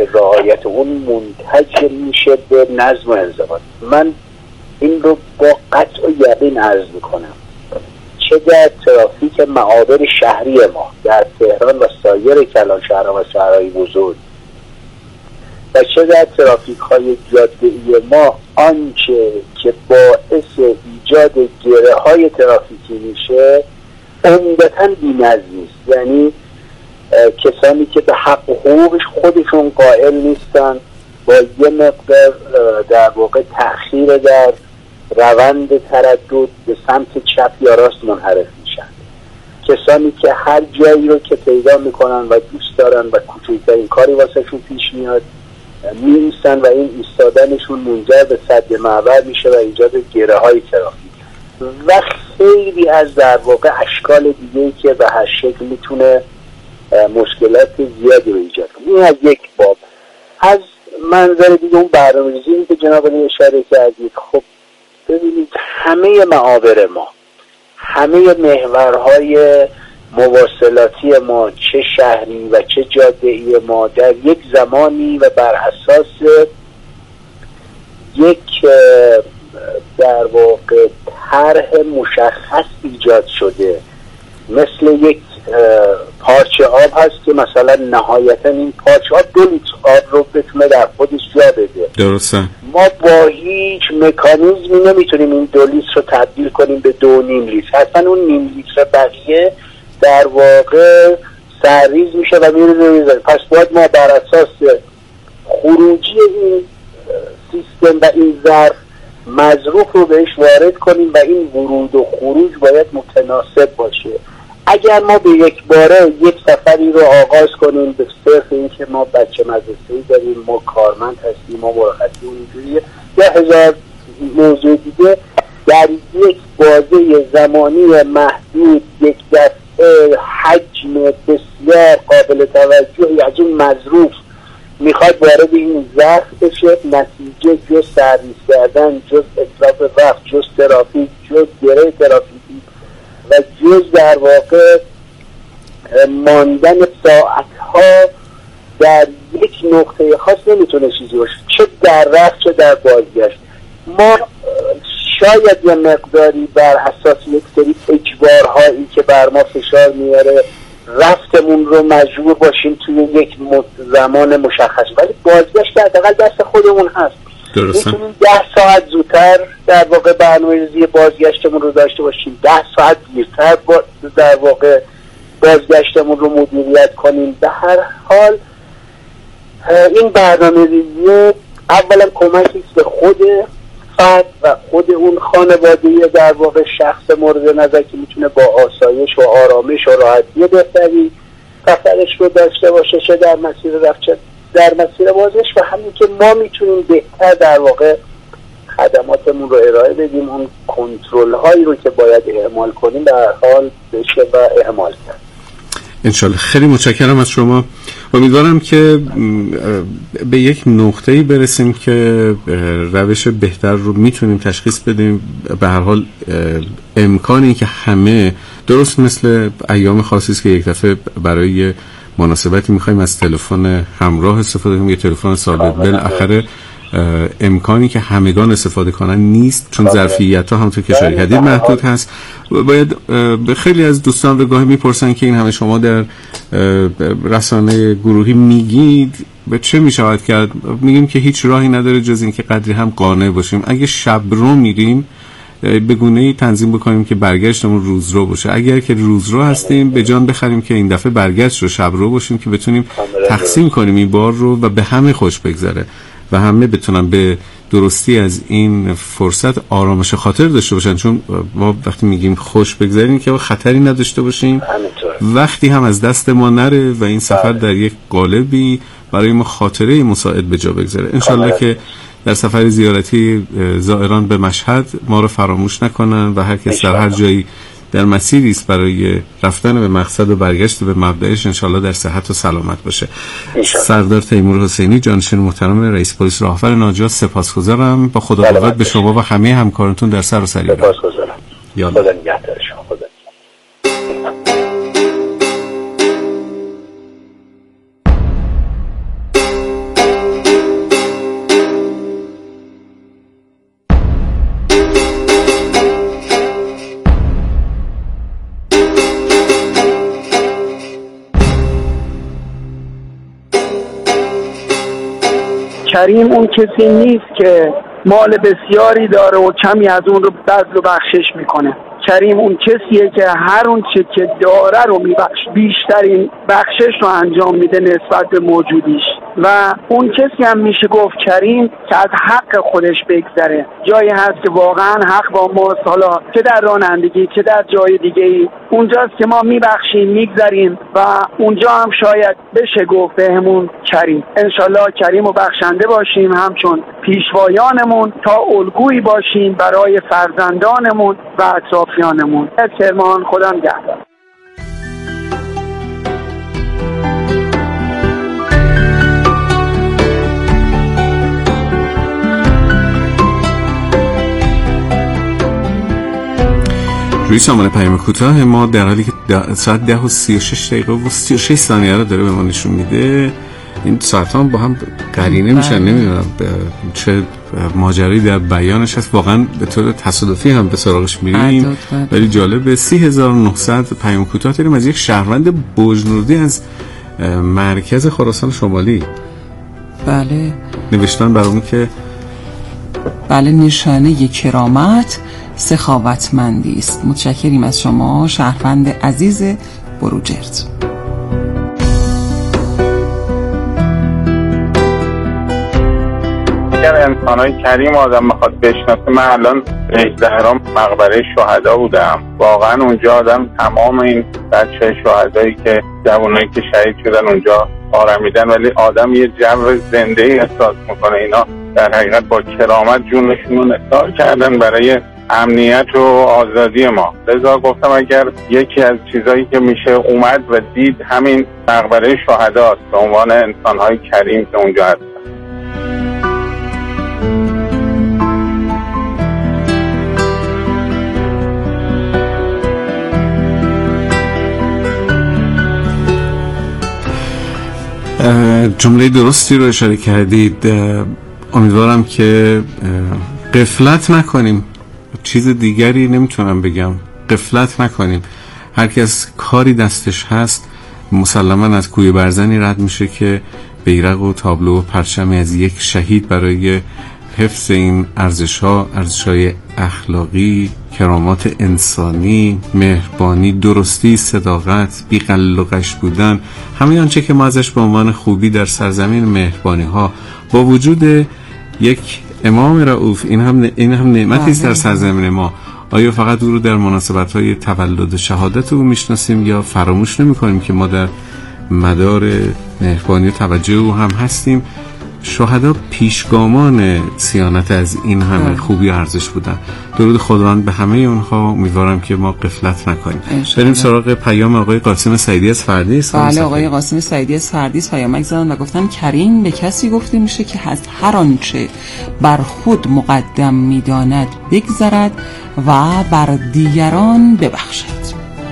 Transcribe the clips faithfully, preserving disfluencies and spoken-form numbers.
که رعایت اون منتج میشه به نظم و انضباط. من این رو با قطع و یقین عرض میکنم، چه در ترافیک معابر شهری ما در تهران و سایر کلانشهرها و شهرهای بزرگ و چه در ترافیک های جاده‌ای ما، آنچه که باعث ایجاد گره های ترافیکی میشه عمدتاً بی‌نظمی است. یعنی کسانی که به حق و حقوقش خودشون قائل نیستن، با یه مقدار در واقع تأخیر در روند تردد به سمت چپ یا راست منحرف میشن. کسانی که هر جایی رو که پیدا میکنن و دوست دارن و کوچکترین کاری واسهشون پیش میاد می‌ایستن و این ایستادنشون منجر به سد معبر میشه و ایجاد گره های ترافیک و خیلی از در واقع اشکال دیگه‌ای که به هر شکل میتونه مشکلات زیادی رو ایجاد کنه. این از یک باب. از منظر دیگه اون برنامه‌ریزی که جناب علی اشاره کردید، خب ببینید همه معابر ما، همه محورهای مواصلاتی ما، چه شهری و چه جاده‌ای ما، در یک زمانی و بر اساس یک در واقع طرح مشخص ایجاد شده. مثل یک پارچه آب هست که مثلا نهایتا این پارچه آب دو لیتر آب رو بتونه در خودش جا بده. درسته. ما با هیچ مکانیزمی نمیتونیم این دو لیتر رو تبدیل کنیم به دو نیم لیتر. حتما اون نیم لیتر بقیه در واقع سرریز میشه و میره میره. پس باید ما بر اساس خروجی این سیستم و این ظرف مظروف رو بهش وارد کنیم و این ورود و خروج باید متناسب باشه. اگر ما به یک باره یک سفری رو آغاز کنیم به صرف این که ما بچه مدرسه‌ای داریم، ما کارمند هستیم، ما مرخصی اونجوریه یا هزار موضوع دیگه، در یک بازه زمانی محدود یک دفعه حجم بسیار قابل توجهی از این مظروف میخواد وارد این ظرف بشه، نتیجه جز سرویس کردن، جز اطراف وقت، جز ترافیک، جز گره ترافیکی و جز در واقع ماندن ساعتها در یک نقطه خاص نمیتونه چیزی باشه، چه در رفت چه در بازگشت. ما شاید یه مقداری بر اساس یک سری اجبارهایی که بر ما فشار میاره رفتمون رو مجبور باشیم توی یک زمان مشخص، ولی بازگشت حداقل دست خودمون هست. درسته. میتونیم ده ساعت زودتر در واقع برنامه‌ریزی بازگشتمون رو داشته باشیم، ده ساعت دیرتر با در واقع بازگشتمون رو مدیریت کنیم. به هر حال این برنامه‌ریزی اولا کمکی است به خود فرد و خود اون خانواده در واقع شخص مورد نظر که میتونه با آسایش و آرامش و راحتی بهتری سفرش رو داشته باشه، چه در مسیر رفت چه در مسیر بازگشت، و همین که ما میتونیم بهتر در واقع خدماتمون رو ارائه بدیم، اون کنترل هایی رو که باید اعمال کنیم در هر حال بشه و اعمال کرد. انشالله. خیلی متشکرم از شما. امیدوارم که به یک نقطه‌ای برسیم که روش بهتر رو میتونیم تشخیص بدیم. به هر حال امکانی که همه، درست مثل ایام خاصی است که یک دفعه برای مناسبتی میخوایم از تلفن همراه استفاده کنیم، یه تلفن ثابت، بالاخره امکانی که همگان استفاده کنن نیست، چون ظرفیت‌ها همونطور که اشاره کردید محدود هست. باید خیلی از دوستان به گاهی میپرسن که این همه شما در رسانه گروهی میگید به چه میشود کرد؟ میگیم که هیچ راهی نداره جز این که قدری هم قانع باشیم. اگه شب رو میریم به گونه‌ای تنظیم بکنیم که برگشتمون روزرو باشه. اگر که روزرو هستیم به جان بخریم که این دفعه برگشت رو شب رو باشیم که بتونیم تقسیم کنیم این بار رو و به همه خوش بگذره و همه بتونن به درستی از این فرصت آرامش خاطر داشته باشن. چون ما وقتی میگیم خوش بگذاریم که خطری نداشته باشیم، وقتی هم از دست ما نره و این سفر در یک قالبی برای ما خاطره مساعد به جا بگذاره. انشالله که در سفر زیارتی زائران به مشهد ما رو فراموش نکنن و هر کس در هر جایی در مسیری است برای رفتن به مقصد و برگشت به مبدأش انشالله در صحت و سلامت باشه. سردار تیمور حسینی، جانشین محترم رئیس پلیس راهور ناجا، سپاسگزارم. با خدا قوت به شما و همه همکارانتون در سر و سری. سپاسگزارم. خدا نگهدار شما. خدا کریم اون کسی نیست که مال بسیاری داره و کمی از اون رو بذل و بخشش میکنه. کریم اون کسیه که هر اون چه که داره رو میبخش، بیشترین بخشش رو انجام میده نسبت به موجودیش. و اون کسی هم میشه گفت کریم که از حق خودش بگذره. جایی هست که واقعا حق با ماست، حالا چه در رانندگی چه در جای دیگه ای، اونجاست که ما میبخشیم میگذریم و اونجا هم شاید بشه گفت بهمون کریم. انشالله کریم و بخشنده باشیم، همچون پیشوایانمون تا الگویی باشیم برای فرزندانمون و اطرافیانمون. از کرمان خدا نگهدار. روی سامانه پیام کوتاه ما در حالی که ساعت ده و سی و شش دقیقه و سی و شش ثانیه رو داره به ما نشون میده، این ساعت ها با هم قرینه میشن. نمیدونم چه ماجرایی در بیانش هست، واقعا به طور تصادفی هم به سراغش میریم، ولی جالب. سی هزار و نهصد پیام کوتاه داریم از یک شهروند بوجنوردی از مرکز خراسان شمالی. بله نوشتن برامون که بله، نشانه کرامت سخاوتمندی است. متشکریم از شما شهروند عزیز بروجرد. اگر انسان‌های کریم آدم میخواد بشناسه، من الان رئیس زهران مقبره شهدا بودم، واقعا اونجا آدم تمام این بچه شهدایی که جوانایی که شهید شدن اونجا آرمیدن، ولی آدم یه جو زنده ای احساس میکنه. اینا در حقیقت با کرامت جونشون رو نثار کردن برای امنیت و آزادی ما. لذا گفتم اگر یکی از چیزایی که میشه اومد و دید همین مقبره شهداست به عنوان انسان‌های کریم که اونجا هستن. جمله درستی رو اشاره کردید. امیدوارم که غفلت نکنیم، چیز دیگری نمیتونم بگم، غفلت نکنیم. هر کس کاری دستش هست مسلما از کوی برزنی رد میشه که بیرق و تابلو و پرچمی از یک شهید برای حفظ این ارزش‌ها، ارزش‌های اخلاقی، کرامات انسانی، مهربانی، درستی، صداقت، بی‌غل و غش بودن، همه آنچه که ما ازش به عنوان خوبی در سرزمین مهربانی‌ها با وجود یک امام رؤوف، این هم این هم نعمتی است در سرزمین ما. آیا فقط او رو در مناسبت‌های تولد و شهادت او میشناسیم یا فراموش نمی‌کنیم که ما در مدار مهربانی و توجه او هم هستیم؟ شهدا پیشگامان صیانت از این همه خوبی و ارزش بودن. درود خداوند به همه اونها. امیدوارم که ما غفلت نکنیم. بریم سراغ پیام آقای قاسم سعیدی از فردیس. بله، آقای قاسم سعیدی از فردیس پیامک زدن و گفتن کریم به کسی گفته میشه که از هر آنچه بر خود مقدم میداند بگذرد و بر دیگران ببخشد.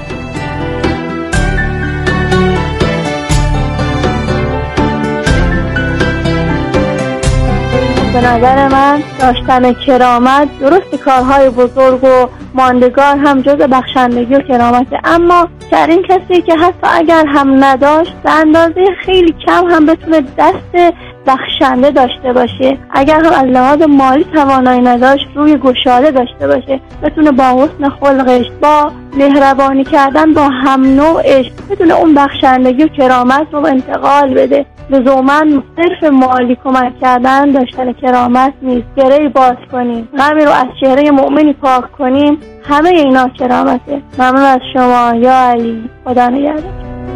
به نظر من داشتن کرامت، درست کارهای بزرگ و ماندگار هم جز بخشندگی و کرامته، اما کریم کسی که حتی اگر هم نداشت به اندازه خیلی کم هم بتونه دست بخشنده داشته باشه، اگر هم از لحاظ مالی توانایی نداشت روی گشاده داشته باشه، بتونه با حسن خلقش، با مهربانی کردن با هم نوعش بتونه اون بخشندگی و کرامت رو انتقال بده. لزوماً صرف مالی کمک کردن داشتن کرامت نیست. گره‌ای باز کنیم، غمی رو از چهره مؤمنی پاک کنیم، همه اینا کرامته. ممنون از شما یا علی. خدا نگهدار.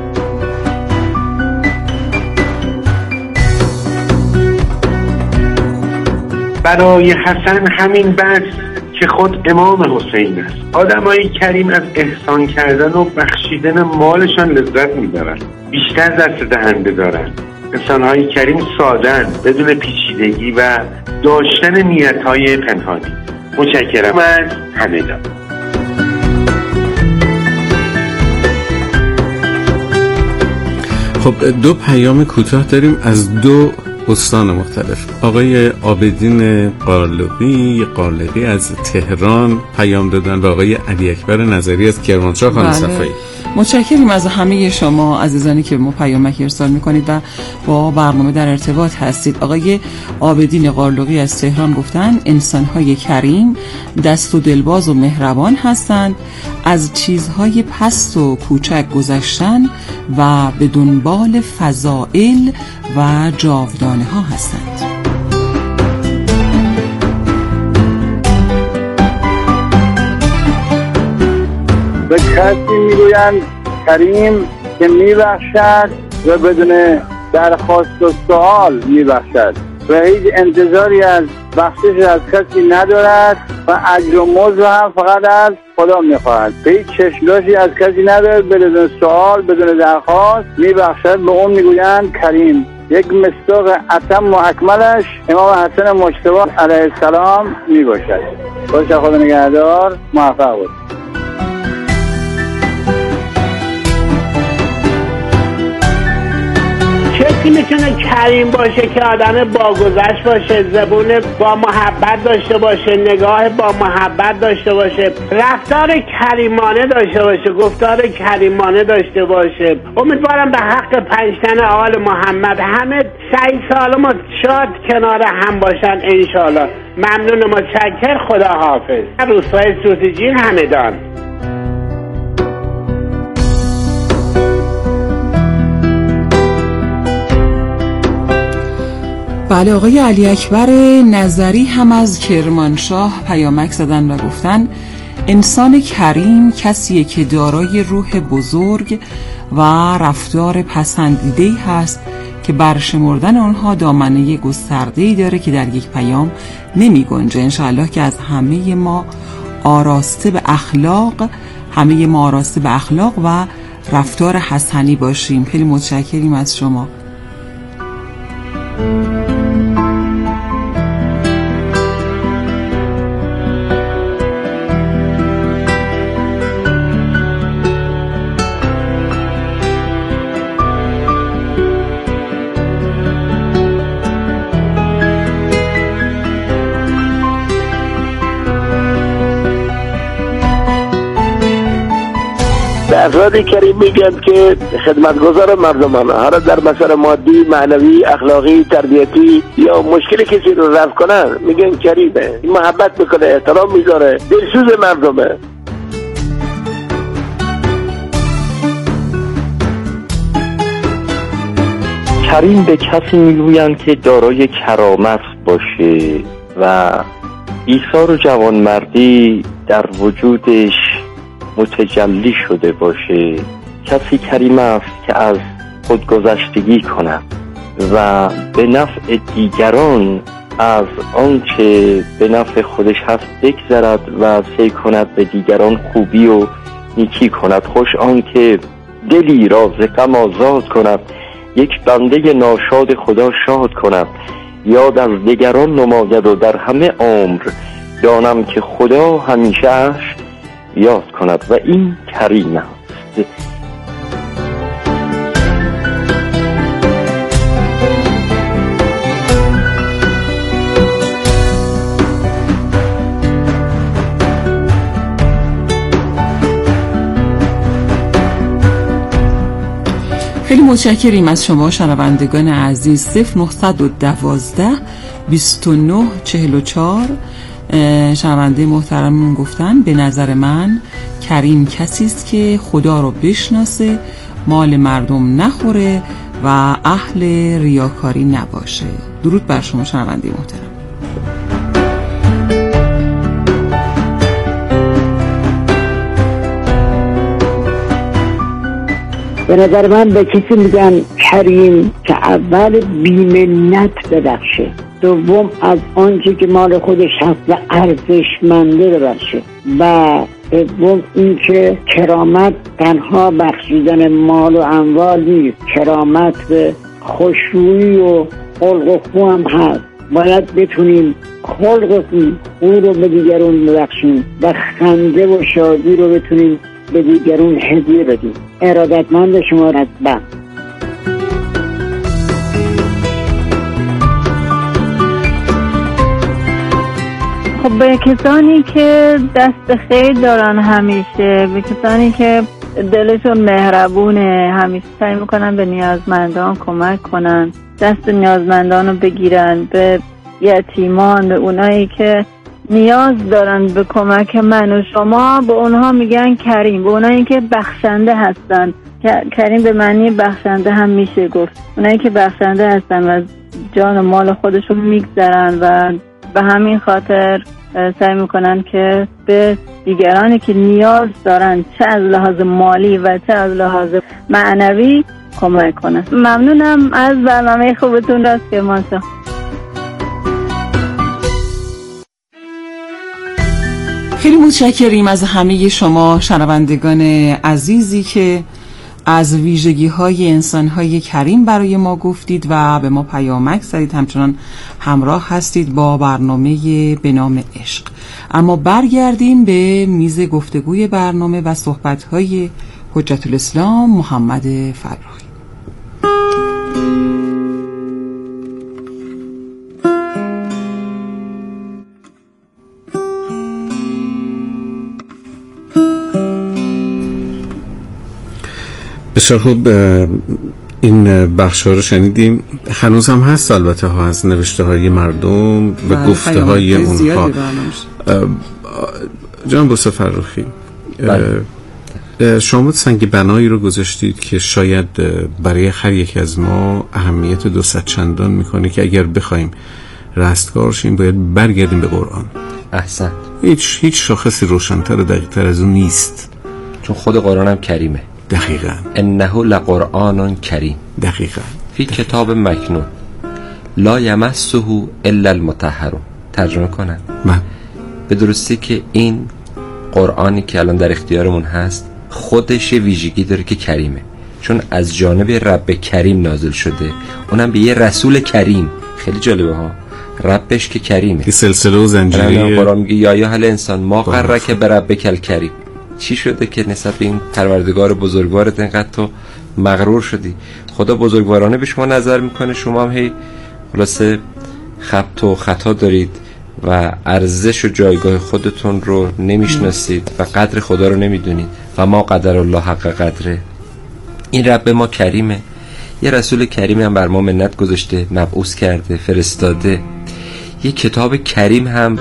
برای حسن همین بس که خود امام حسین است. آدمای کریم از احسان کردن و بخشیدن مالشان لذت میبرن، بیشتر دست دهنده دارن. انسان‌های کریم ساده‌اند، بدون پیچیدگی و داشتن نیت‌های پنهانی. متشکرم از همگان. خب دو پیام کوتاه داریم از دو استان مختلف. آقای عابدین قالقی قالقی از تهران پیام دادن و آقای علی اکبر نظری از کرمانشاه خان صفایی. متشکریم از همه شما عزیزانی که ما پیامک ارسال میکنید و با برنامه در ارتباط هستید. آقای عابدین قارلقی از تهران گفتن انسان‌های کریم دست و دلباز و مهربان هستند، از چیزهای پست و کوچک گذشتن و به دنبال فضائل و جاودانه ها هستند. به کسی میگویند کریم که میبخشد و بدون درخواست و سوال میبخشد و هیچ انتظاری از بخشش از کسی ندارد و اجر و مزد هم فقط از خدا میخواهد. به هیچ چشمداشتی از کسی ندارد، بدون سوال بدون درخواست میبخشد. به اون میگویند کریم. یک مصداق اتم و اکملش امام حسن مجتبی علیه السلام میباشد. باشه، خدا نگهدار، موفق بود. کسی میتونه کریم باشه که آدم باگذشت باشه، زبون با محبت داشته باشه، نگاه با محبت داشته باشه، رفتار کریمانه داشته باشه، گفتار کریمانه داشته باشه. امیدوارم به حق پنجتن آل محمد همه سعی سالم و شاد کنار هم باشن انشالله. ممنون و متشکر. خدا حافظ. روستای سوسیجین همدان. بله، آقای علی اکبر نظری هم از کرمانشاه پیامک زدن و گفتن انسان کریم کسیه که دارای روح بزرگ و رفتار پسندیده‌ای هست که برشمردن آنها دامنه گسترده‌ای داره که در یک پیام نمی گنجه. انشاءالله که از همه ما آراسته به اخلاق همه ما آراسته به اخلاق و رفتار حسنی باشیم. خیلی متشکریم از شما. افراد کریم میگن که خدمتگزار مردمان، هر در مسئله مادی، معنوی، اخلاقی، تربیتی یا مشکل کسی رو رفع کنن میگن کریمه. محبت میکنه، احترام میذاره، دلسوز مردمه. کریم به کسی میگویند که دارای کرامت باشه و ایثار و جوانمردی در وجودش متجلی شده باشه. کسی کریم است که از خودگذشتگی کند و به نفع دیگران از آنچه به نفع خودش هست بگذرد و سعی کند به دیگران خوبی و نیکی کند. خوش آن که دلی را ز غم آزاد کند، یک بنده ناشاد خدا شاد کند. یاد از دیگران نماید و در همه عمر دانم که خدا همیشه اش یاد کند و این کریم است. خیلی متشکریم از شما شنوندگان عزیز. صفر نهصد و دوازده بیست و نه چهل و چهار شنونده محترمون گفتن به نظر من کریم کسی است که خدا رو بشناسه، مال مردم نخوره و اهل ریاکاری نباشه. درود بر شما شنونده محترم. به نظر من به کسی میگن کریم که اول بی‌منت ببخشه، دوم از آنچه که مال خودش هست و ارزشمنده ببخشه، و سوم اینکه کرامت تنها بخشیدن مال و اموال نیست، کرامت به خوشرویی و خلق و خو هم هست. باید بتونیم خلق خو رو به دیگرون ببخشیم و خنده و شادی رو بتونیم به دیگرون هدیه بدیم. ارادتمند شما رتبه. خب به کسانی که دست خیر دارن همیشه، به کسانی که دلشون مهربونه، همیشه سعی میکنن به نیازمندان کمک کنن، دست نیازمندان رو بگیرن، به یتیمان، به اونایی که نیاز دارن به کمک من و شما، به اونها میگن کریم، به اونایی که بخشنده هستن. کریم به معنی بخشنده هم میشه گفت، اونایی که بخشنده هستن و جان و مال خودشون میگذرن و به همین خاطر سعی میکنن که به دیگرانی که نیاز دارن، چه از لحاظ مالی و چه از لحاظ معنوی، کمک کنن. ممنونم از برنامه خوبتون. راست که مانسا خیلی متشکریم از همه شما شنوندگان عزیزی که از ویژگی های انسان های کریم برای ما گفتید و به ما پیامک زدید، همچنان همراه هستید با برنامه به نام عشق. اما برگردیم به میز گفتگوی برنامه و صحبت های حجت الاسلام محمد فرخی. بسیار خوب، این بخش ها رو شنیدیم. هنوز هم هست البته ها از نوشته های مردم و گفته های اونها. جان بوسه فرخی، شما سنگ بنایی رو گذاشتید که شاید برای هر یک از ما اهمیت دو صد چندان میکنه که اگر بخوایم رستگار شیم باید برگردیم به قرآن. احسن. هیچ هیچ شاخصی روشن‌تر و دقیق‌تر از اون نیست، چون خود قرآن هم کریمه. دقیقاً. انه لقرآن کریم. دقیقاً. فی کتاب مکنون لا یمسه الا المطهرون. ترجمه کنم من به درستی که این قرآنی که الان در اختیارمون هست خودش ویژگی داره که کریمه، چون از جانب رب کریم نازل شده، اونم به یه رسول کریم. خیلی جالبه ها، ربش که کریمه. این سلسله و زنجیره قرآن میگه یا ایها الانسان ما غرک بربک الکریم. چی شده که نسبت به این پروردگار بزرگوارت اینقدر تو مغرور شدی؟ خدا بزرگوارانه به شما نظر میکنه، شما هم هی خلاصه خبط و خطا دارید و ارزش و جایگاه خودتون رو نمیشناسید و قدر خدا رو نمیدونید. و ما قدر الله حق قدره. این رب ما کریمه، یه رسول کریم هم بر ما منت گذاشته، مبعوث کرده، فرستاده، یه کتاب کریم هم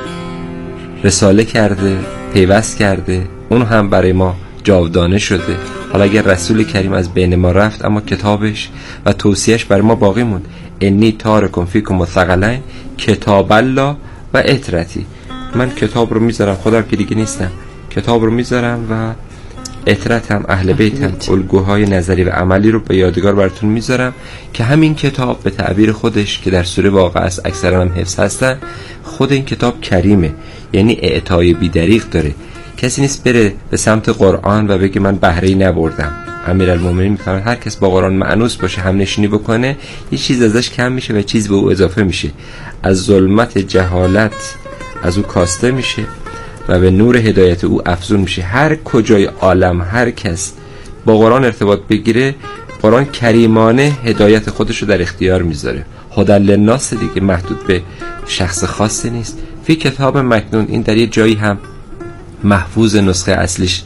رساله کرده، پیوست کرده، اون هم برای ما جاودانه شده. حالا اگر رسول کریم از بین ما رفت اما کتابش و توصیهش برای ما باقی موند. انی تارکم فیکم الثقلین کتاب الله و اطرتی. من کتاب رو میذارم، خودم که دیگه نیستم، کتاب رو میذارم و اطرتم، اهل بیتم، الگوهای نظری و عملی رو به یادگار براتون میذارم که همین کتاب به تعبیر خودش که در سوره واقعه است، اکثرا هم حفظ هستن، خود این کتاب کریمه، یعنی اعطای بی‌دریغ داره. کسی نیست بره به سمت قرآن و بگه من بهره‌ای نبردم. امیرالمومنین میفرماد هر کس با قرآن مأنوس باشه، هم نشینی بکنه، یه چیز ازش کم میشه و چیز به او اضافه میشه. از ظلمت جهالت از او کاسته میشه و به نور هدایت او افزون میشه. هر کجای عالم هر کس با قرآن ارتباط بگیره، قرآن کریمانه هدایت خودش رو در اختیار میذاره. هدی للناس دیگه، محدود به شخص خاصی نیست. فی کتاب مکنون، این در یه جایی هم محفوظ، نسخه اصلیش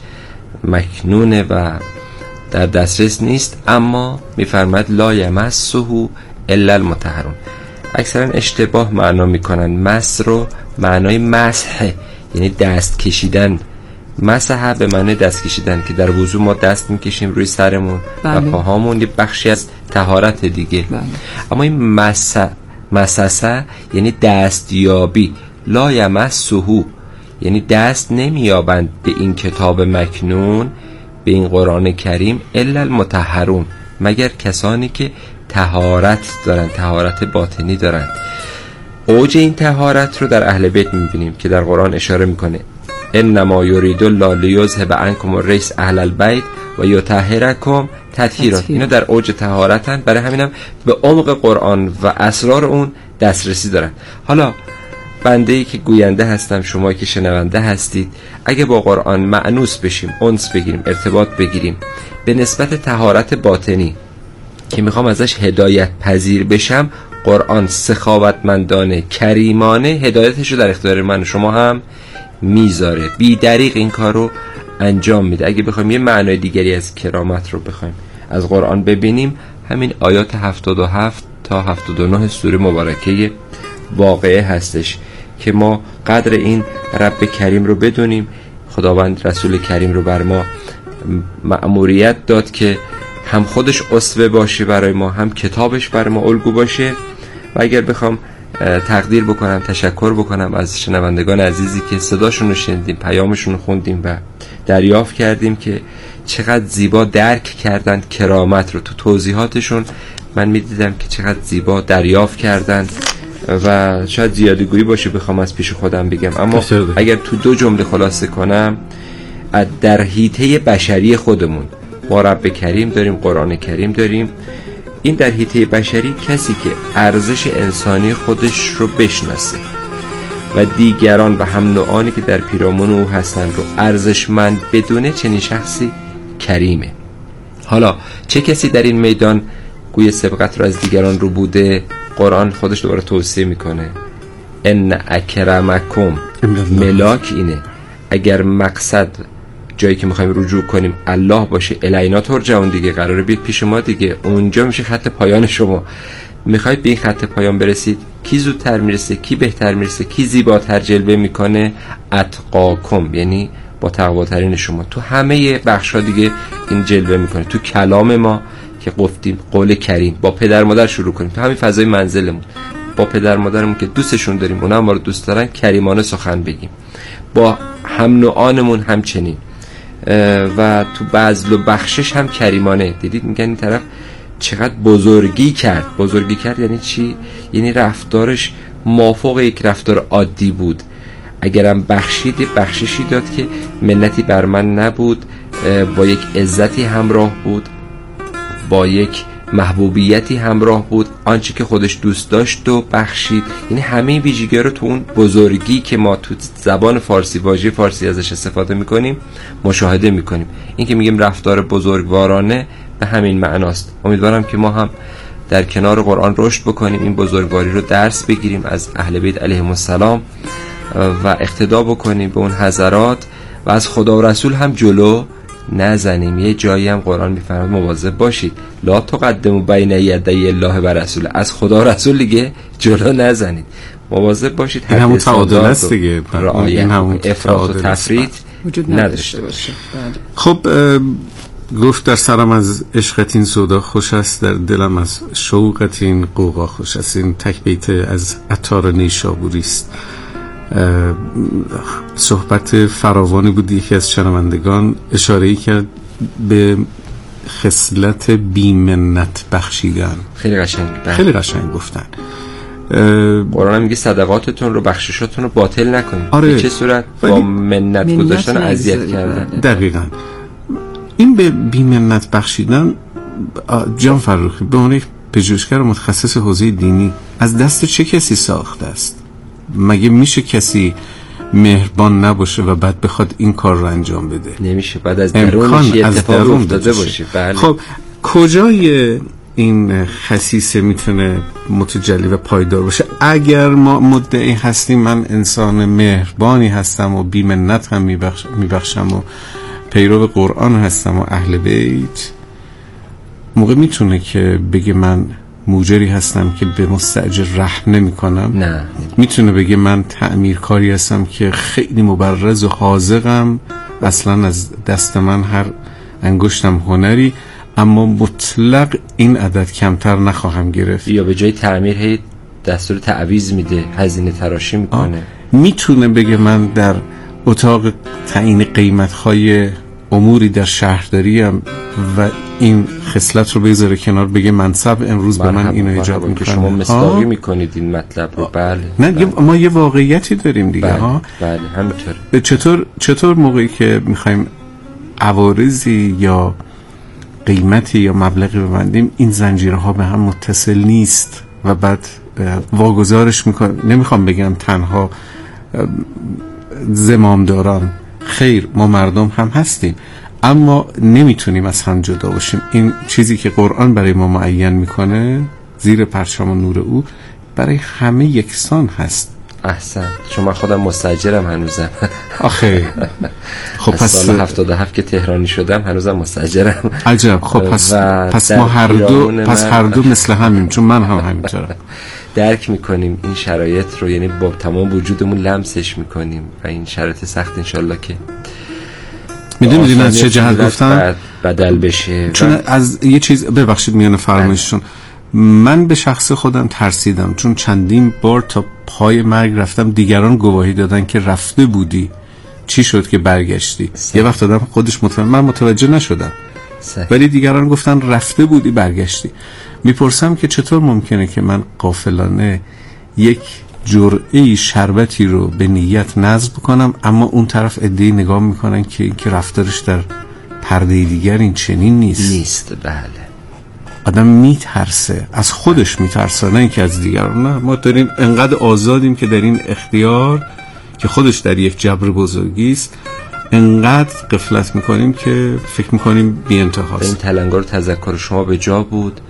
مکنونه و در دسترس نیست، اما میفرماد لا یمسه الا المطهرون. اکثرا اشتباه معنا میکنن مس رو معنای مسح، یعنی دست کشیدن. مسح به معنای دست کشیدن که در وضو ما دست میکشیم روی سرمون بله. و پاهامون، یه بخشی از طهارت دیگه بله. اما این مسح مسسه یعنی دستیابی. لا یمسه یعنی دست نمیابند به این کتاب مکنون، به این قرآن کریم، الا المطهرون، مگر کسانی که طهارت دارن، طهارت باطنی دارن. اوج این طهارت رو در اهل بیت میبینیم که در قرآن اشاره میکنه انما یرید الله لیذهب عنکم الرجس اهل البیت و یطهرکم تطهیرا. اینا در اوج طهارتن، برای همینم به عمق قرآن و اسرار اون دسترسی دارن. حالا بنده‌ای که گوینده هستم، شما که شنونده هستید، اگه با قرآن مأنوس بشیم، انس بگیریم، ارتباط بگیریم، به نسبت طهارت باطنی که میخوام ازش هدایت پذیر بشم، قرآن سخاوتمندانه کریمانه هدایتش رو در اختیار من و شما هم میذاره. بی دریغ این کار رو انجام میده. اگه بخوایم یه معنای دیگری از کرامت رو بخوایم از قرآن ببینیم، همین آیات هفتاد و هفت تا هفتاد و نه سوره مبارکه واقعه هستش که ما قدر این رب کریم رو بدونیم. خداوند رسول کریم رو بر ما مأموریت داد که هم خودش اسوه باشه برای ما، هم کتابش برای ما الگو باشه. و اگر بخوام تقدیر بکنم، تشکر بکنم از شنوندگان عزیزی که صداشون رو شنیدیم، پیامشون رو خوندیم و دریافت کردیم که چقدر زیبا درک کردن کرامت رو. تو توضیحاتشون من میدیدم که چقدر زیبا دریافت کردن و شاید زیادی گویی باشه بخوام از پیش خودم بگم، اما اگر تو دو جمله خلاصه کنم، در حیطه بشری خودمون ما رب کریم داریم، قرآن کریم داریم. این در حیطه بشری کسی که ارزش انسانی خودش رو بشناسه و دیگران و هم نوعانی که در پیرامون او هستن رو ارزشمند بدونه، چنین شخصی کریمه. حالا چه کسی در این میدان گوی سبقت رو از دیگران رو بوده؟ قرآن خودش دوباره توصیه میکنه ان اکرمکم ملاک اینه. اگر مقصد جایی که میخوایم رجوع کنیم الله باشه، الینا ترجعون دیگه، قراره بیاد پیش ما دیگه، اونجا میشه خط پایان شما. میخواید به این خط پایان برسید، کی زودتر میرسه، کی بهتر میرسه، کی زیباتر جلوه میکنه؟ اتقاکم، یعنی با تقواترین شما. تو همه بخشا دیگه این جلوه میکنه. تو کلام ما که گفتیم قول کریم، با پدر مادر شروع کنیم، تو همین فضای منزلمون با پدر مادرمون که دوستشون داریم، اونا هم ما رو دوست دارن، کریمانه سخن بگیم. با هم نوعانمون همچنین، و تو بذل و بخشش هم کریمانه. دیدید میگن این طرف چقدر بزرگی کرد. بزرگی کرد یعنی چی؟ یعنی رفتارش مافوق یک رفتار عادی بود. اگرم بخشید، بخششی داد که منتی بر من نبود، با یک عزتی همراه بود، با یک محبوبیتی همراه بود، آنچه که خودش دوست داشت و بخشید. یعنی همه ویژگی رو تو اون بزرگی که ما تو زبان فارسی، واژه فارسی ازش استفاده میکنیم مشاهده میکنیم. این که میگیم رفتار بزرگوارانه به همین معناست. امیدوارم که ما هم در کنار قرآن رشد بکنیم، این بزرگواری رو درس بگیریم از اهل بیت علیهم السلام و اقتدا بکنیم به اون حضرات و از خدا و رسول هم جلو نزنیم. یه جایی هم قرآن میفرماید مواظب باشید، لا تقدموا بین یدی الله و رسول، از خدا و رسول دیگه جلو نزنید، مواظب باشید. این همون تعادل است دیگه، این همون افراط و تفرید نداشته باشه. خب گفت در سرم از عشقت این سودا خوش است، در دلم از شوقت این قوقا خوش است. این تک بیت از عطار نیشابوری است. صحبت فراوانی بود. یکی از شنوندگان اشاره‌ای کرد به خصلت بی‌منت بخشیدن. خیلی قشنگ خیلی قشنگ گفتن. قرآن میگه صدقاتتون رو، بخششاتون رو باطل نکنید. آره. به چه صورت؟ با منت گذاشتن و اذیت کردن. دقیقاً. این به بی‌منت بخشیدن، جان فروخی به عنوان پژوهشگر متخصص حوزه دینی از دست چه کسی ساخته است؟ مگه میشه کسی مهربان نباشه و بعد بخواد این کار رو انجام بده؟ نمیشه. بعد از درونش یه اتفاق افتاده باشه. بله. خب کجای این خصیصه میتونه متجلی و پایدار باشه؟ اگر ما مدعی هستیم من انسان مهربانی هستم و بی‌منت هم میبخش میبخشم و پیرو قرآن هستم و اهل بیت، موقع میتونه که بگه من موجری هستم که به مستاجر رحم نمی کنم؟ نه. میتونه بگه من تعمیرکاری هستم که خیلی مبرز و حاذقم، اصلا از دست من هر انگشتم هنری، اما مطلق این عدد کمتر نخواهم گرفت؟ یا به جای تعمیر هی دستور تعویض میده، هزینه تراشی میکنه؟ میتونه بگه من در اتاق تعیین قیمت‌های اموری در شهرداریم و این خصلت رو بذاره کنار، بگه منصب امروز به من اینو ایجاب میکنه که شما مصداقی میکنید این مطلب رو. بله. نه بله. ما یه واقعیتی داریم دیگه. بله. ها بله همینطوره. چطور چطور موقعی که میخوایم عوارضی یا قیمتی یا مبلغی ببندیم این زنجیرها به هم متصل نیست و بعد واگذارش میکنه. نمیخوام بگم تنها زمامداران، خیر ما مردم هم هستیم، اما نمیتونیم از هم جدا باشیم. این چیزی که قرآن برای ما معین میکنه زیر پرچم و نور او برای همه یکسان هست. احسن. چون من خودم مستاجرم هنوزم. آخه خب پس سال هفتاد و هفت که تهرانی شدم هنوزم مستاجرم. عجب. خب پس پس ما هر دو پس هر دو مثل همیم، چون من هم همینطورم. درک میکنیم این شرایط رو، یعنی با تمام وجودمون لمسش میکنیم و این شرایط سخت انشالله که میدونید من چه جهت گفتم بدل بشه. چون از یه چیز ببخشید میانه فرمایشتون، من به شخص خودم ترسیدم، چون چندین بار تا پای مرگ رفتم، دیگران گواهی دادن که رفته بودی چی شد که برگشتی. صحیح. یه وقت آدم خودش متوجه، من متوجه نشدم صحیح. ولی دیگران گفتن رفته بودی برگشتی. میپرسم که چطور ممکنه که من غافلانه یک جرعه شربتی رو به نیت نذر بکنم، اما اون طرف عده‌ای نگاه میکنن که این که رفتارش در پرده دیگر این چنین نیست نیست بله. آدم میترسه، از خودش میترسه، نه اینکه از دیگران. نه، ما داریم انقدر آزادیم که در این اختیار که خودش در یک جبر بزرگی است انقدر غفلت میکنیم که فکر میکنیم بی انتهاست. این تلنگر تذکر شما به جا بود.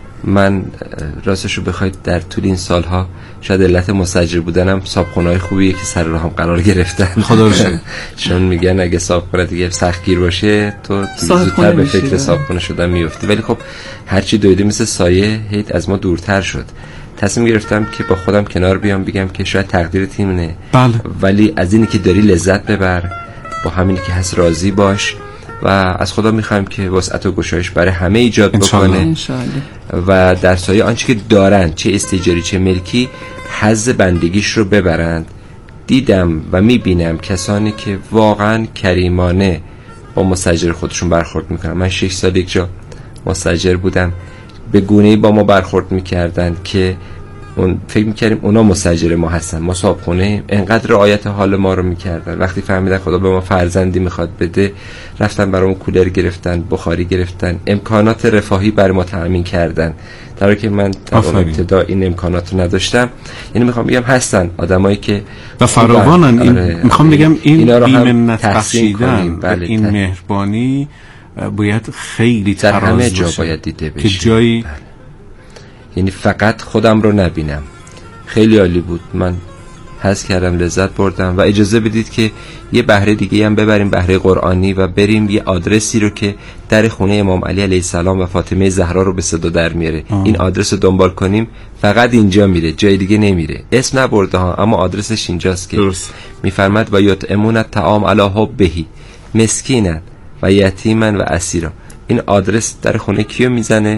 من راستش رو بخواید در طول این سالها شاید علت مستاجر بودنم صابخونه‌های خوبیه که سر راهم قرار گرفتن. خدا رو شکر. چون میگن اگه صابخونه دیگه سختگیر باشه تو زودتر به فکر صابخونه شدن میفتی. ولی خب هرچی دویده مثل سایه هیت از ما دورتر شد. تصمیم گرفتم که با خودم کنار بیام، بگم که شاید تقدیر تیمونه بله. ولی از اینی که داری لذت ببر، با همینی که هست راضی باش و از خدا میخوایم که وسعت و گشایش برای همه ایجاد بکنه انشالله. و در سایه آنچه که دارن، چه استیجاری چه ملکی، حظ بندگیش رو ببرند. دیدم و میبینم کسانی که واقعا کریمانه با مستاجر خودشون برخورد میکنن. من شش سال یک جا مستاجر بودم، به گونه‌ای با ما برخورد میکردن که اون فکر میکردیم اونا مستاجر ما هستن، ما صاحبخونه. انقدر رعایت حال ما رو میکردن. وقتی فهمیدن خدا به ما فرزندی میخواد بده، رفتن برامون کولر گرفتن، بخاری گرفتن، امکانات رفاهی برای ما تامین کردن، در حالی که من در ابتدا این امکانات رو نداشتم. یعنی میخوام بگم هستن آدمایی که و فراوانن. این آره میخوام بگم این بی‌منت بخشیدن، بله، این مهربانی باید خیلی در تراز همه جا باشه. باید دیده بشه که جایی بله. یعنی فقط خودم رو نبینم. خیلی عالی بود، من حس کردم، لذت بردم. و اجازه بدید که یه بهره دیگه هم ببریم، بهره قرآنی، و بریم یه آدرسی رو که در خونه امام علی علیه السلام و فاطمه زهرا رو به صدا در میاره. آه. این آدرس رو دنبال کنیم، فقط اینجا میره، جای دیگه نمیره. اسم نبرده ها، اما آدرسش اینجاست که میفرماد و یطعمون الطعام علی حبه مسکینا و یتیما و اسیرا. این آدرس در خونه کیو میزنه؟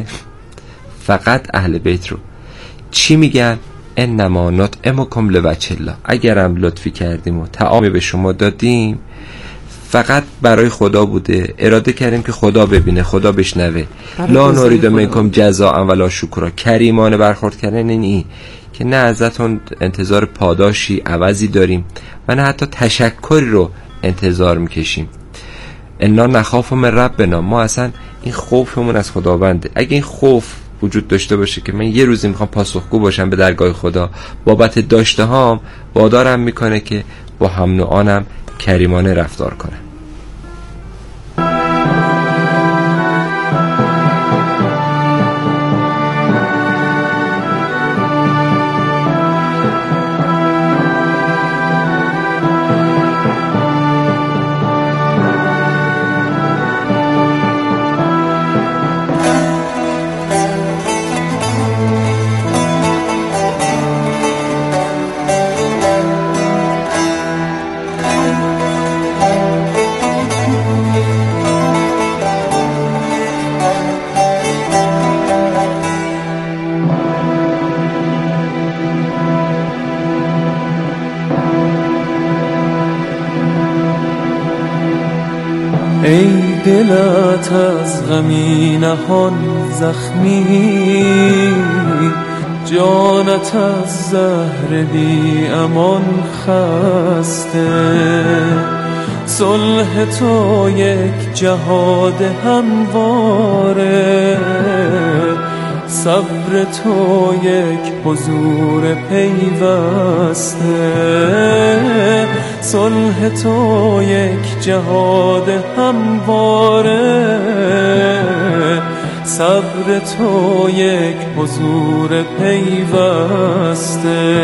فقط اهل بیت رو. چی میگن؟ انما نطعمکم لوجه الله. اگرم لطفی کردیم و طعامی به شما دادیم فقط برای خدا بوده، اراده کردیم که خدا ببینه، خدا بشنوه. لا نرید منکم جزاء ولا شکرا. کریمانه برخورد کردن این, این که نه ازتون انتظار پاداشی عوضی داریم و نه حتی تشکری رو انتظار میکشیم. انا نخاف من ربنا. ما اصلا این خوفمون از خداونده. اگه این خوف وجود داشته باشه که من یه روزی میخوام پاسخگو باشم به درگاه خدا بابت داشته هام، وادارم میکنه که با هم نوعانم کریمانه رفتار کنم. ای دلت از غمی نهان زخمی، جانت از زهر بی امان خسته. صلح تو یک جهاد همواره، صبر تو یک حضور پیوسته. صلح تو یک جهاد همواره، صبر تو یک حضور پیوسته.